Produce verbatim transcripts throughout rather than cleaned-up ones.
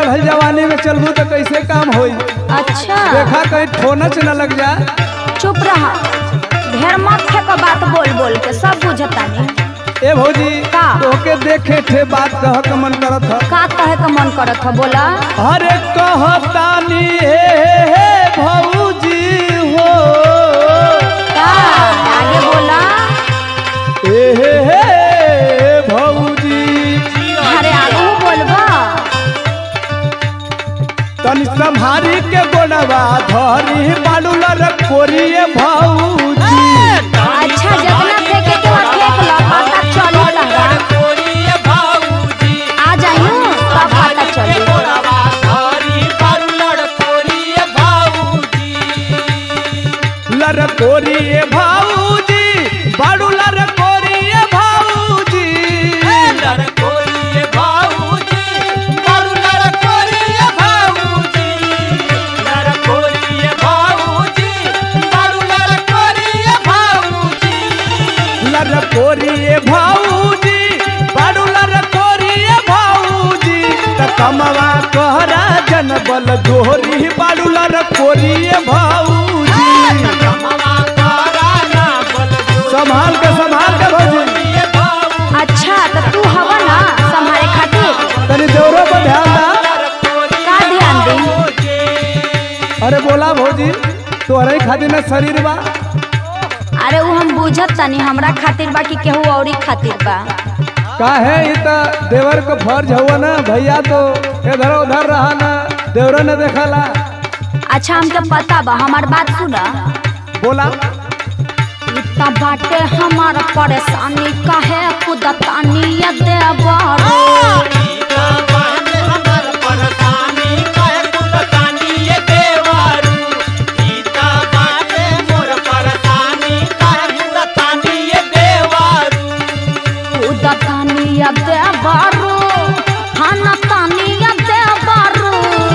चढ़ल जवानी में चलबू तो कैसे काम होई। अच्छा देखा कहीं ठोनच न लग जा। चुप रहा, ढेर मत फेंको बात बोल बोल के, सब बुझता नहीं। ए भौजी का? तोके देखे थे बात कह के मन करत ह। का कहे का मन करत है बोला। अरे कहतानी हे भौजी हो, का आगे बोला। ए हे हे भौजी अरे आगे बोलबा। तनी संभारी के गोड़वा धरी बालू लरक कोरिए भौजी। अच्छा जितना फेंके के वहाँ फेंक लो, पता चली लगा। आ जाइयो तब पता चली। लरकोरिए भौजी बालू लरकोरिए भौजी। लरकोरिए भौजी बालू लरकोरिए भौजी। त कमवा कहरा जन बल जोहरी बालू लरकोरिए भौजी। संभाल के संभाल के भौजी। अच्छा तो तू हवा ना संभाले खातिर। तनी देवरो पर ध्यान दा। का ध्यान दे। अरे बोला भौजी तोहरे खातिर न शरीर बा। अरे वो हम बुझत तनी, हमरा खातिर बा कि केहू औरी खातिर बा। काहे ई त देवर को फर्ज हुआ ना, भैया तो इधर उधर रहा ना, देवरा न देखला। अच्छा हमके पता बा, हमार बात सुना। बोला इतना बाटे हमार परेशानी, काहे कुदतानी ये देवरो। कुदतानी ये देवरो, हनतानी ये देवरो।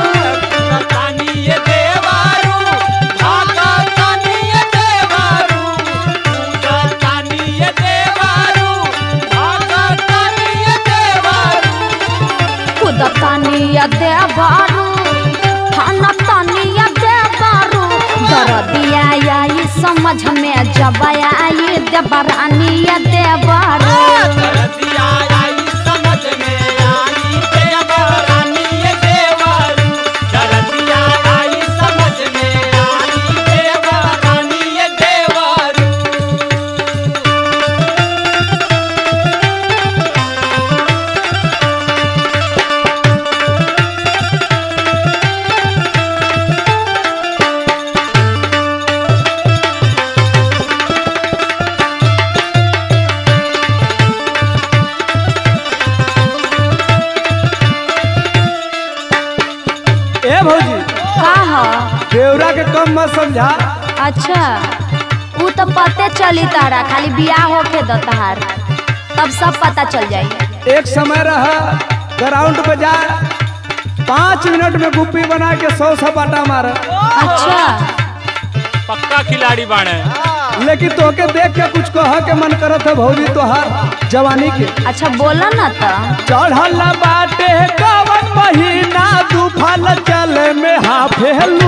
कुदतानी ये देवरो, हनतानी ये देवरो। दरदिया आई समझ में जब आई देवरानी ये देवरो। ए भौजी का ह? देवरा के कम मत समझा। अच्छा वो तो पते चली तारा, खाली बियाह होके दो तहार, तब सब पता चल जाई। एक समय रहा ग्राउंड पे जा, पाँच मिनट में गुप्पी बना के सौ सपाटा मार। अच्छा पक्का खिलाड़ी बाणे। लेकिन तोके देख के कुछ कह के मन करत है भौजी तोहार जवानी के। अच्छा बोला ना तो। चढ़ल बाटे कवन महीना तूफान चले में हाफेलू।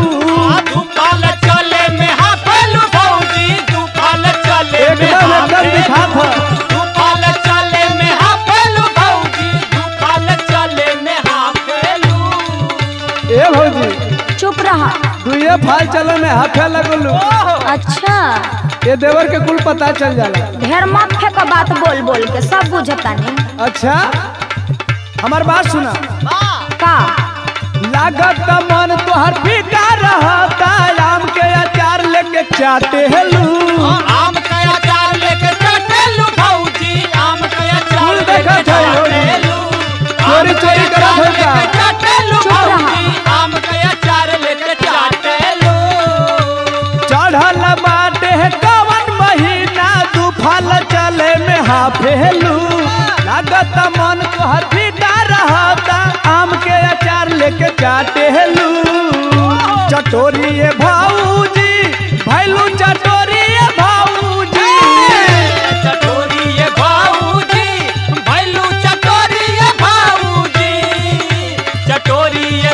एकदम एकदम दिखा था। ए भौजी चुप रहा। दुए फाल चले में हाफे लगलू। अच्छा ये देवर के कुल पता चल जाला। ढेर मत फेंको बात बोल बोल के, सब बुझता नहीं। अच्छा हमार बात सुना। का लागत मन तोहर फीका रहता, आम के अचार लेके चाटे हेलू। कुल देखत है भौजी, चोरी चोरी करत है का? चुप रहा। चढ़ल बाटे कवन महीना तूफान चले में हाफेलू। लागत मन तोहर फीका रहता, आम के अचार लेके चाटे हेलू। चटोरिए भौजी भैलू चटोरिए भौजी। चटोरी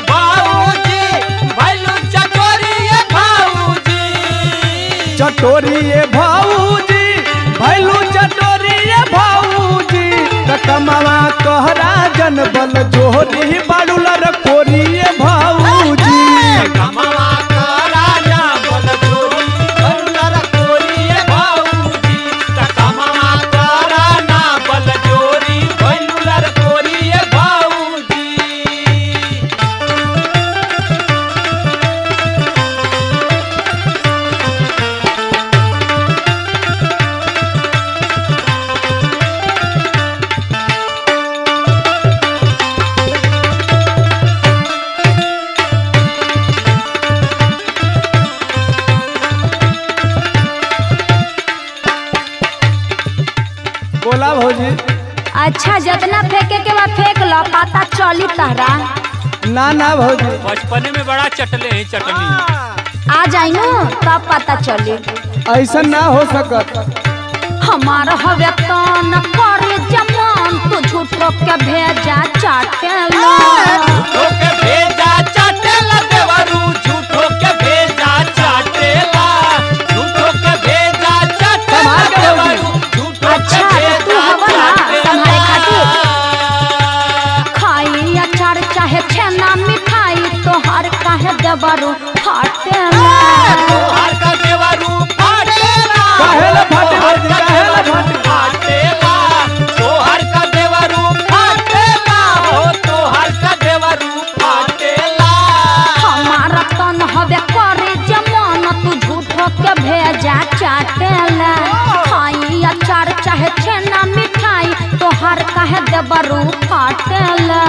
बोला भौजी। अच्छा जितना फेंके के बाद फेंक लो, पता चली तहरा। ना ना भौजी। बचपने में बड़ा चटले हैं चटनी। आ जाई नु तब पता चली। ऐसा ना हो सकत। हमार हवे तो न करे जमान, तू झूठो के भेजा चाटेला। झूठो के भेजा चाटेला देवरू, झूठो के भेजा चाटेला, झूठो के भेजा चाटेला देवरू, झूठो अच्छा के तो तू भेजा हवा ना संभाले चाटेला। खातिर खाई अचार चाहे छेना मिठाई, तोहार काहे देवरू फाटेला। तोहार का देवरू फाटेला, काहेला फाटे भौजी, काहेला फाटे। फाटेला, तोहार का देवरू फाटेला, हो तोहार का देवरू फाटेला। हमारा तन हवे करे जमान, तू झूठो के भेजा चाटेला। खाई अचार चाहे छेना मिठाई, तोहार काहे देवरू फाटेला।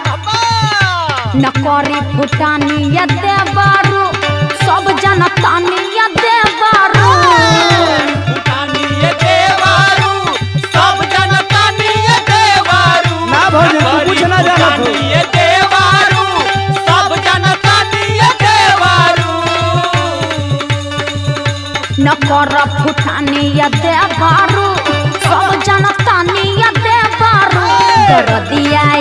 न करी फुटानी या देवरू, सब जनतानी या देवरू। फुटानी ये देवरू, सब जनतानी ये देवरू। ना भौजी, तू कुछ ना जानत हो। फुटानी ये देवरू, सब जनतानी ये देवरू। न कर फुटानी या देवरू, सब जनतानी या देवरू। दर्दिया